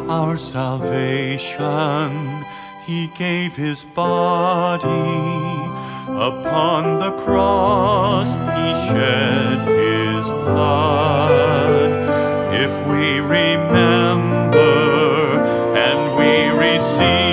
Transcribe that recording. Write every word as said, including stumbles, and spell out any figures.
our salvation. He gave his body upon the cross, he shed his blood. If we remember and we receive